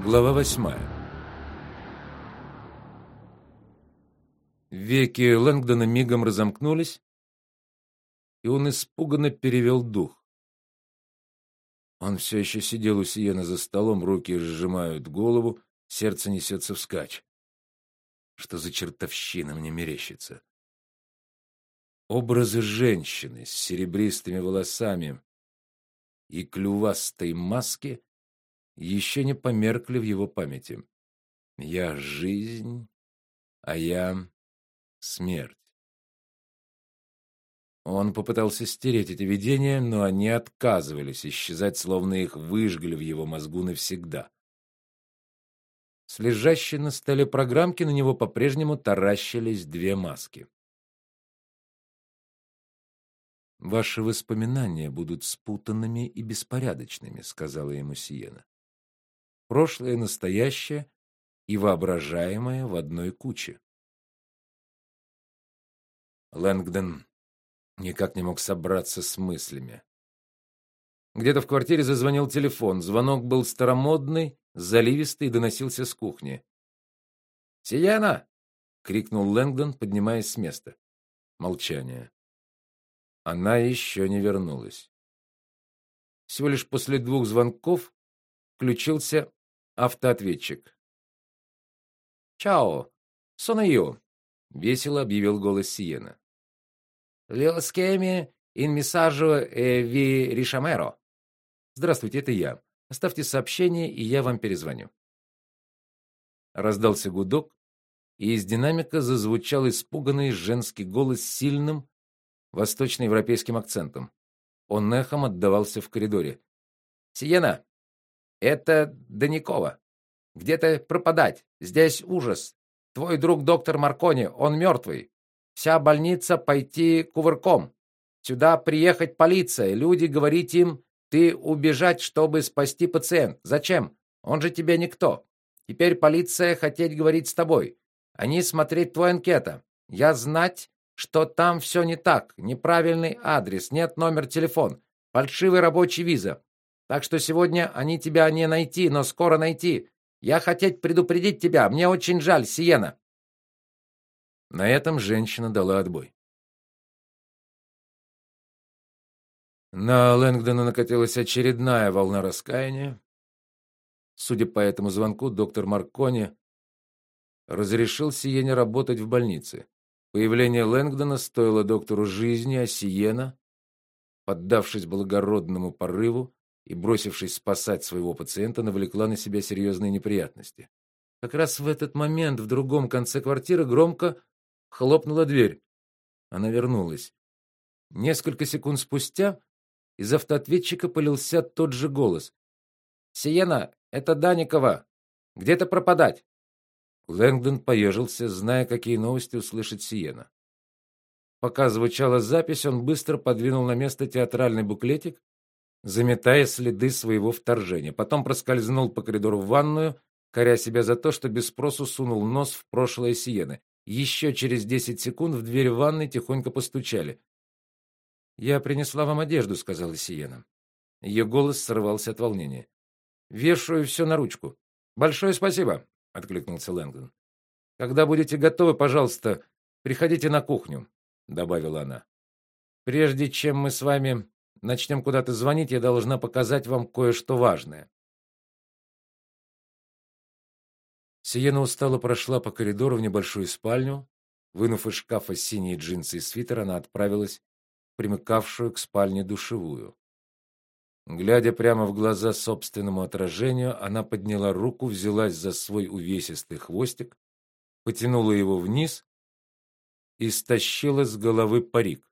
Глава 8. Веки Лэнгдона мигом разомкнулись, и он испуганно перевел дух. Он все еще сидел у Сиены за столом, руки сжимают голову, сердце несется вскачь. Что за чертовщина мне мерещится? Образы женщины с серебристыми волосами и клювастой маски еще не померкли в его памяти. Я жизнь, а я смерть. Он попытался стереть эти видения, но они отказывались исчезать, словно их выжгли в его мозгу навсегда. С лежащей на столе программки на него по-прежнему таращились две маски. Ваши воспоминания будут спутанными и беспорядочными, сказала ему Сиена. Прошлое, настоящее и воображаемое в одной куче. Лэнгдон никак не мог собраться с мыслями. Где-то в квартире зазвонил телефон. Звонок был старомодный, заливистый и доносился с кухни. "Сиена!" крикнул Лэнгдон, поднимаясь с места. Молчание. Она еще не вернулась. Всего лишь после 2 звонков включился автоответчик. "Ciao, sono io", весело объявил голос Сиены. "Lo schemi in messaggio e vi risciamerò". Здравствуйте, это я. Оставьте сообщение, и я вам перезвоню. Раздался гудок, и из динамика зазвучал испуганный женский голос с сильным восточноевропейским акцентом. Он эхом отдавался в коридоре. "Сиена, это Даникова. Где-то пропадать? Здесь ужас. Твой друг доктор Маркони, он мертвый. Вся больница пойти кувырком. Сюда приехать полиция, люди говорить им, ты убежать, чтобы спасти пациент. Зачем? Он же тебе никто. Теперь полиция хотеть говорить с тобой. Они смотреть твой анкета. Я знать, что там все не так. Неправильный адрес, нет номер телефон, фальшивый рабочий виза. Так что сегодня они тебя не найти, но скоро найти. Я хотеть предупредить тебя. Мне очень жаль, Сиена". На этом женщина дала отбой. На Лэнгдона накатилась очередная волна раскаяния. Судя по этому звонку, доктор Маркони разрешил Сиене работать в больнице. Появление Лэнгдона стоило доктору жизни, а Сиена, поддавшись благородному порыву и бросившись спасать своего пациента, навлекла на себя серьезные неприятности. Как раз в этот момент в другом конце квартиры громко хлопнула дверь. Она вернулась. Несколько секунд спустя из автоответчика полился тот же голос. "Сиена, это Даникова. Где-то пропадать?" Лэнгдон поежился, зная, какие новости услышит Сиена. Пока звучала запись, он быстро подвинул на место театральный буклетик, заметая следы своего вторжения. Потом проскользнул по коридору в ванную, коря себя за то, что без спросу сунул нос в прошлое Сиены. Еще через 10 секунд в дверь ванной тихонько постучали. "Я принесла вам одежду", сказала Сиена. Ее голос срывался от волнения. "Вешаю все на ручку". "Большое спасибо", откликнулся Лэнгдон. "Когда будете готовы, пожалуйста, приходите на кухню", добавила она. "Прежде чем мы с вами начнем куда-то звонить, я должна показать вам кое-что важное". Сиена устало прошла по коридору в небольшую спальню. Вынув из шкафа синие джинсы и свитер, она отправилась в примыкавшую к спальне душевую. Глядя прямо в глаза собственному отражению, она подняла руку, взялась за свой увесистый хвостик, потянула его вниз и стащила с головы парик.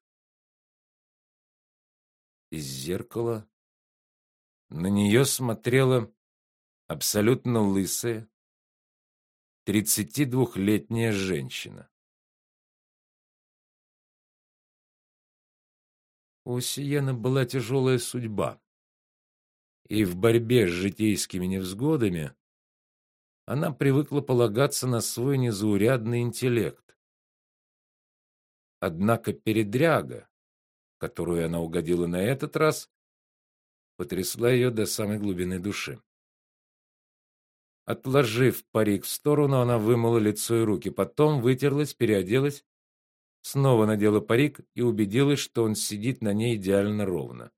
Из зеркала на нее смотрела абсолютно лысая 32-летняя женщина. У Сиены была тяжелая судьба, и в борьбе с житейскими невзгодами она привыкла полагаться на свой незаурядный интеллект. Однако передряга, в которую она угодила на этот раз, потрясла ее до самой глубины души. Отложив парик в сторону, она вымыла лицо и руки, потом вытерлась, переоделась, снова надела парик и убедилась, что он сидит на ней идеально ровно.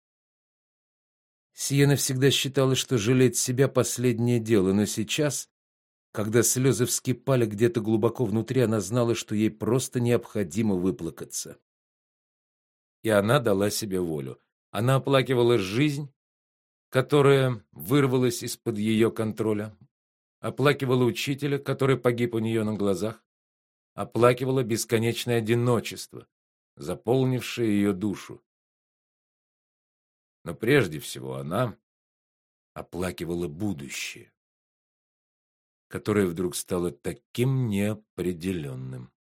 Сиена всегда считала, что жалеть себя последнее дело, но сейчас, когда слезы вскипали где-то глубоко внутри, она знала, что ей просто необходимо выплакаться. И она дала себе волю. Она оплакивала жизнь, которая вырвалась из-под ее контроля, оплакивала учителя, который погиб у нее на глазах, оплакивала бесконечное одиночество, заполнившее ее душу. Но прежде всего она оплакивала будущее, которое вдруг стало таким неопределенным.